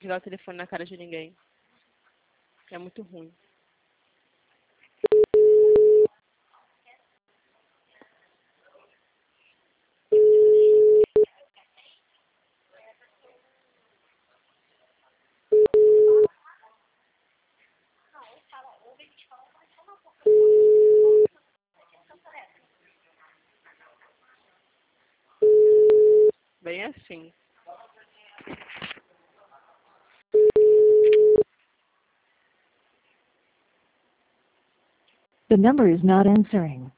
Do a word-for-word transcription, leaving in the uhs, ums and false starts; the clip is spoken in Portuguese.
jogar o telefone na cara de ninguém. É muito ruim. Bem assim. The number is not answering.